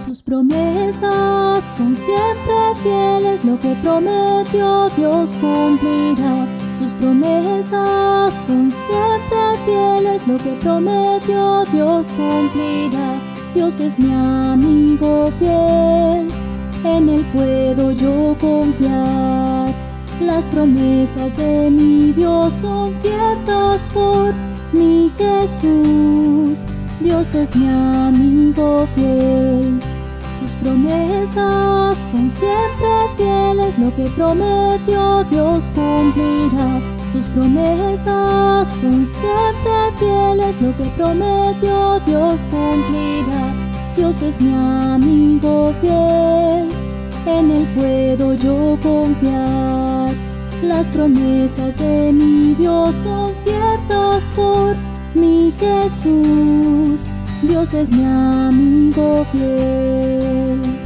Sus promesas son siempre fieles, lo que prometió Dios cumplirá. Sus promesas son siempre fieles, lo que prometió Dios cumplirá. Dios es mi amigo fiel, en Él puedo yo confiar. Las promesas de mi Dios son ciertas por mi Jesús. Dios es mi amigo fiel. Sus promesas son siempre fieles, lo que prometió Dios cumplirá. Sus promesas son siempre fieles, lo que prometió Dios cumplirá. Dios es mi amigo fiel, en Él puedo yo confiar. Las promesas de mi Dios son ciertas por mi Jesús. Dios es mi amigo fiel.